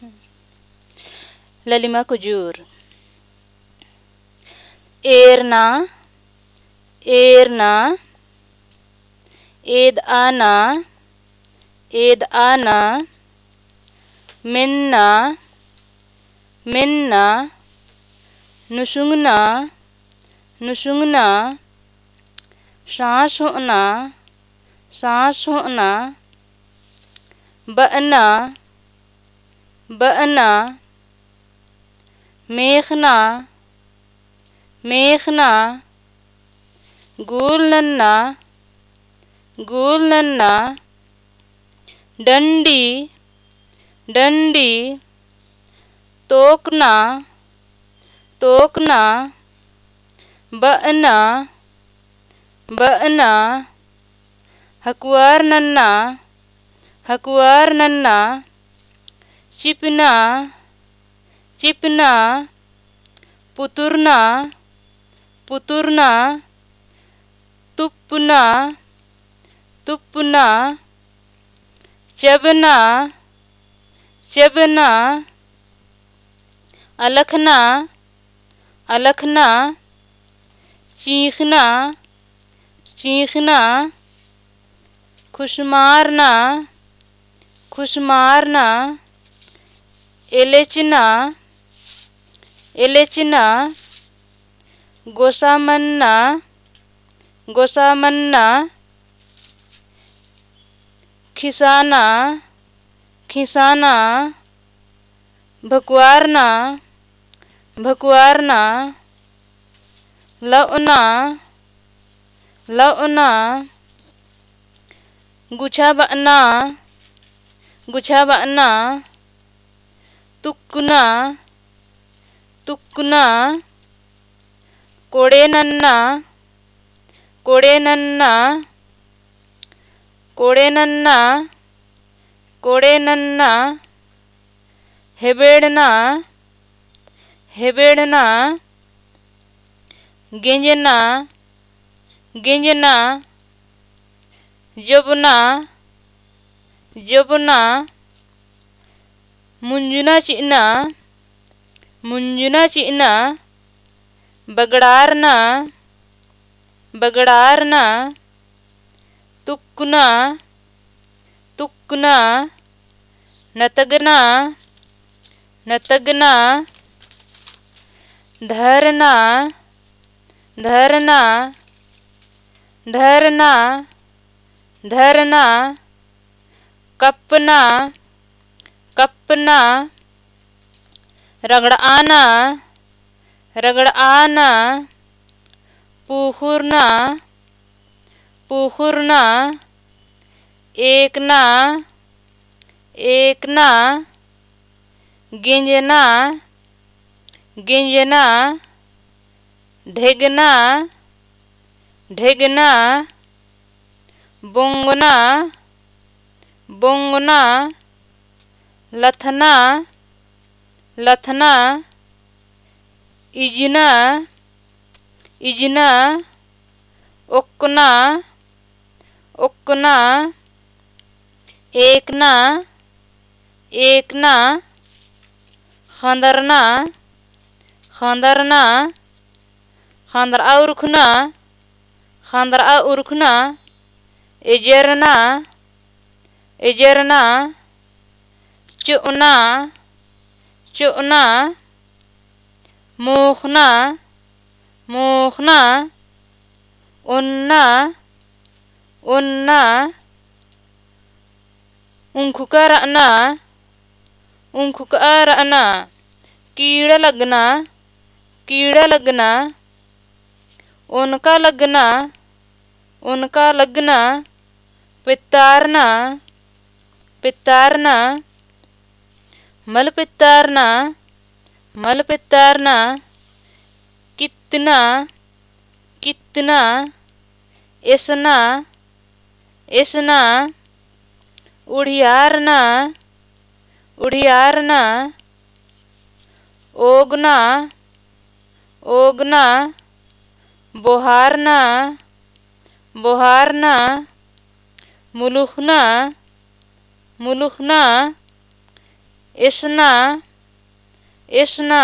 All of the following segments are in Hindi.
ललिमा कुजूर। एरना एरना, एद आना, मिन्ना मिन्ना, नुशुंगना नुशुंगना, सांस होना, बअना बअना, मेखना मेखना, गुल नन्ना, डंडी डंडी, तोकना तोकना, बअना बअना, हकुआर नन्ना, चिपना चिपना, पुतुरना पुतुरना, तुपना तुपना, चबना चबना, अलखना अलखना, चीखना चीखना, खुशमारना खुशमारना, एलेचना एलेचना, गोसामन्ना, खिसाना खिसाना, भकुआरना भकुआरना, लौना लौना, गुछा बअना, तुक्कुना तुक्कुना, कोड़े नन्ना, हेबेड़ना गिंजना, जबना, मुंजुना चिना, बगड़ारना, तुक्कुना, नतगना, धरना, कपना रगड़ाना, पूखुरना, एकना गिंजना, ढेगना, बोंगना, लथना, इजना, ओकना, एकना, खंदरना, खंदरा उरखना, एजरना, चुना, मोखना, उन्ना, ऊंखुकारना, कीड़ा लगना, उनका लगना, पितारना, मलपितारना, कितना, एसना, उड़ियारना, ओगना, बोहारना, मुलुखना, एसना एसना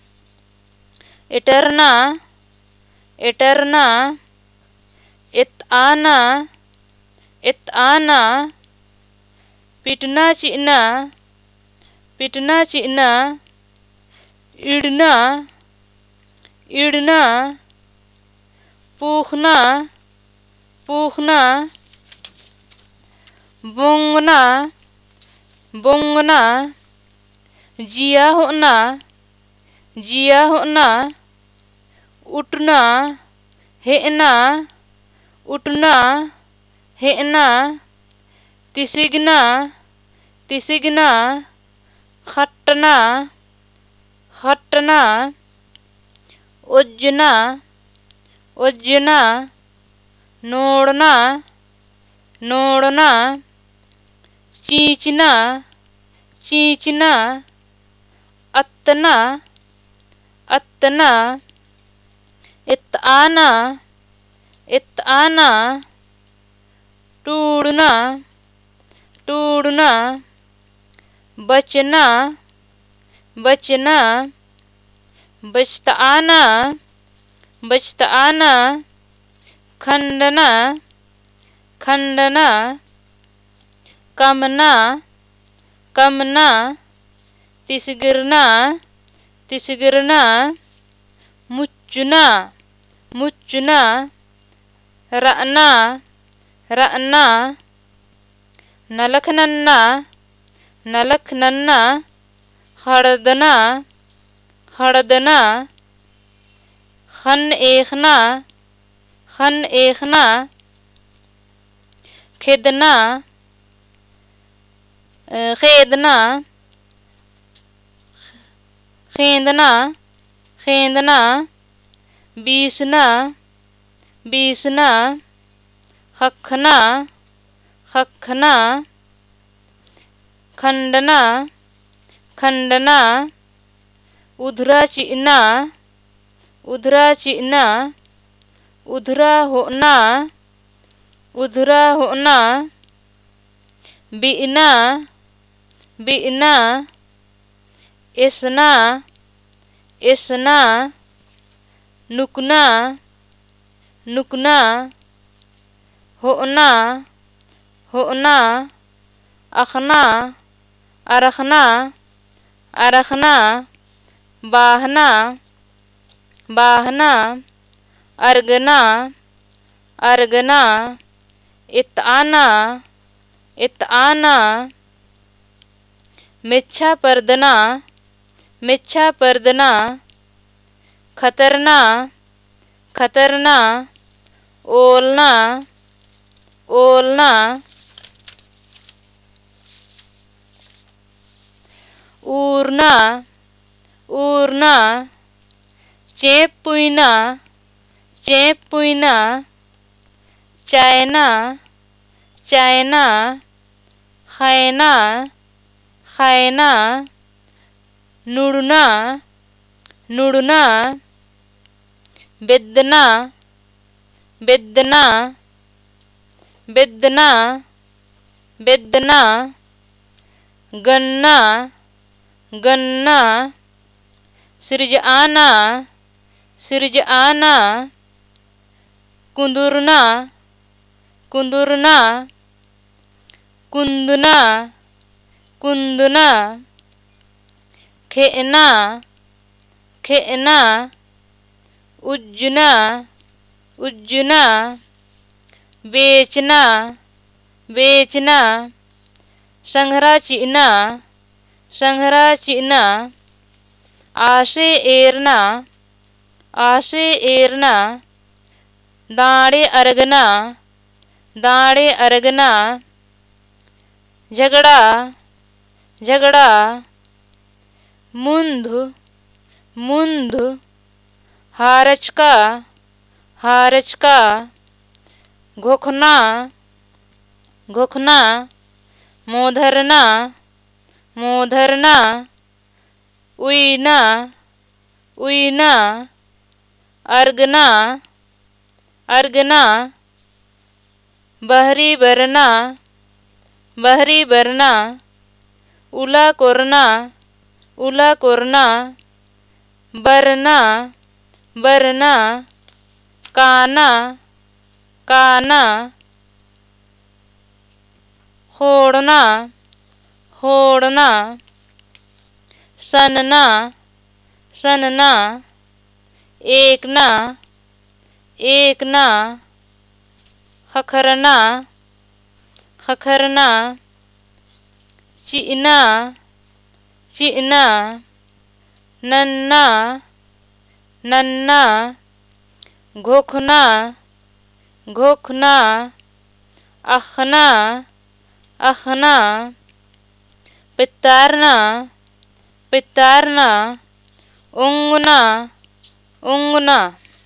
एटरना एटरना एतआना एतआना पिटना चिना पिटना चिना इड़ना इड़ना पूखना पूखना बोंगना बोंगना जिया होना जिया होना उठना हेना उठना हेना तिसिगना तिसिगना खटना खटना उज्जना उज्जना नोड़ना नोड़ना चींचना चींचना अत्तना अत्तना इतआना इतआना टूड़ना टूड़ना बचना बचना बचताना बचताना खंडना खंडना कमना कमना तिसगिरना तिसगिरना मुच्चना मुच्चना रअना रअना नलखनन्ना नलखनन्ना हड़दना हड़दना खन एकना खेदना खेदना खेदना खेदना बीसना बीसना हखना हखना खंडना खंडना उधरा चिना उधरा चिना उधरा होना उधरा होना बीना बीना एसना एसना नुकना नुकना होना होना अखना अरखना अरखना बाहना बाहना अर्गना अर्गना इतआना इतआना मिच्छा पर्दना मिच्छा पर्दना खतरना खतरना ओलना ओलना ऊरना ऊरना चेप पुइना चेप पुइना चायना चायना खैना खैना नुड़ना नुड़ना बेदना बेदना बेदना बेदना गन्ना गन्ना सृजआना सृजआना कुंदुरना कुंदुरना कुंदना कुंदना खेना खेना उज्जना उज्जना बेचना बेचना संघरा चिना संघरा चिना आसे एरना आसे एरना दाड़े अरगना दाड़े अरगना झगड़ा झगड़ा मुंध मुंध हारचका हारचका घोखना घोखना मोधरना मोधरना उइना उइना अर्गना अर्गना बहरी बरना बहरी बरना उला कोरना उला कोरना, बरना बरना, काना काना, होड़ना होड़ना, सनना सनना, एकना एकना, खखरना खखरना, चिना चिना, नन्ना नन्ना, घोखना घोखना, अखना अखना, पितारना पितारना, उंगना उंगना।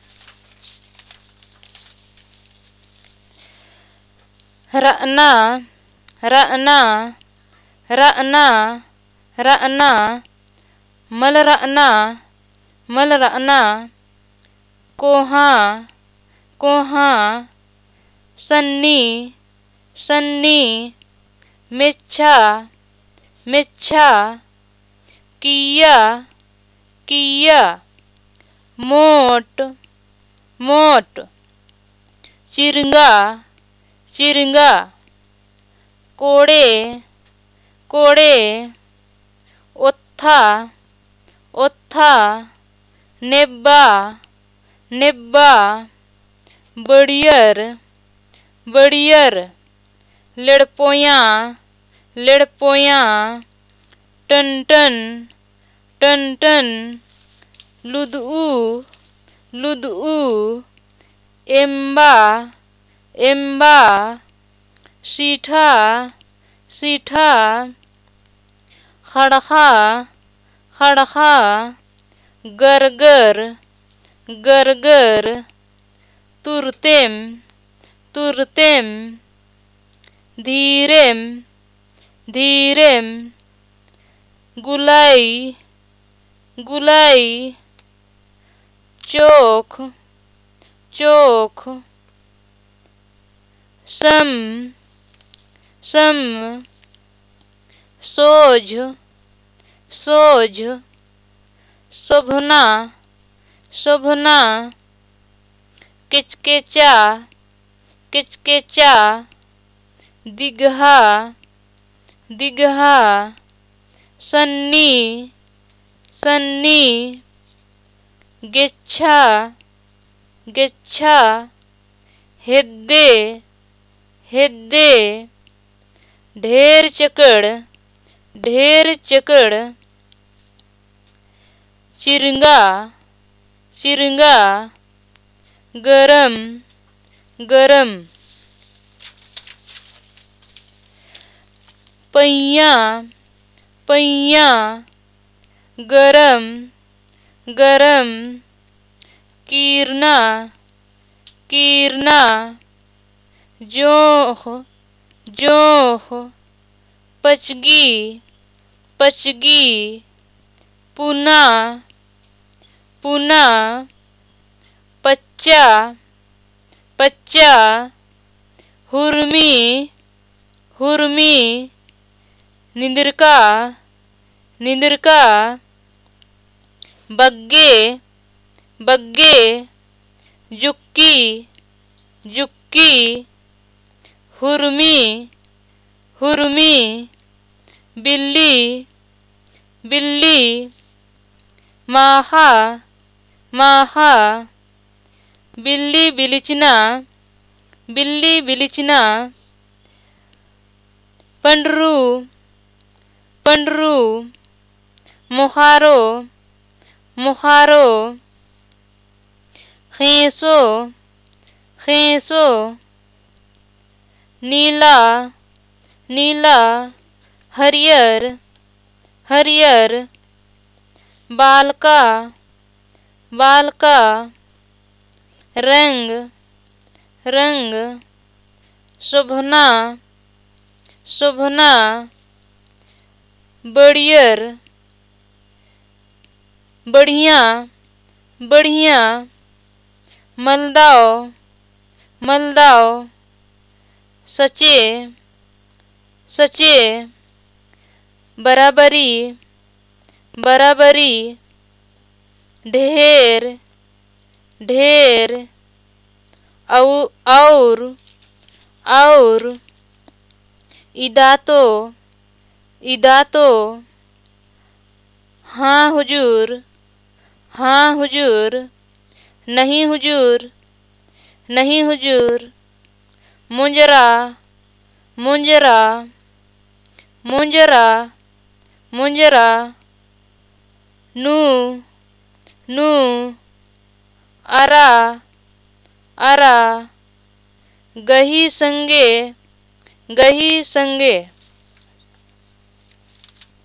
रअना रअना रअना रअना, मलरअना मलरअना, कोहा कोहा, सन्नी सन्नी, मिच्छा मिच्छा, किया किया, मोट मोट, चिरंगा चिरंगा, कोड़े कोड़े, ओत्था ओत्था, नेब्बा नेब्बा, बड़ियर बड़ियर, लड़पोया लड़पोया, टन-टन टन-टन, लुदऊ लुदऊ, एम्बा एम्बा, सीठा सीठा, खड़खा खड़खा, गरगर गरगर, तुरतेम तुरतेम, धीरेम धीरेम, गुलाई गुलाई, चोख चोख, सम सम, सोझ सोझ, शोभना शोभना, किचकिचा किचकिचा, दिगहा दिगहा, सन्नी सन्नी, गिच्छा गिच्छा, हेद्दे हेद्दे, ढेर चकड़, चिरंगा चिरंगा, गरम गरम, पैया पैया, गरम गरम, कीरना कीरना, जोह जोह, पचगी पचगी, पुना पुना, पच्चा पच्चा, हुर्मी हुर्मी, निंदरका निंदरका, बग्गे बग्गे, जुक्की जुक्की, हुर्मी हुर्मी, बिल्ली बिल्ली, माहा माहा, बिल्ली बिलिचना बिल्ली बिलिचना, पंडरू पंडरू, मुहारो मुहारो, खेसो खेसो, नीला नीला, हरियर हरियर, बालका बालका, रंग रंग, शोभना शोभना, बड़ियर बढ़िया बढ़िया, मलदाव मलदाव, सचे सचे, बराबरी बराबरी, ढेर ढेर, और, इदातो, हाँ हुजूर, नहीं हुजूर, मुंजरा मुंजरा मुंजरा मुंजरा, नू नू, अरा अरा, गही संगे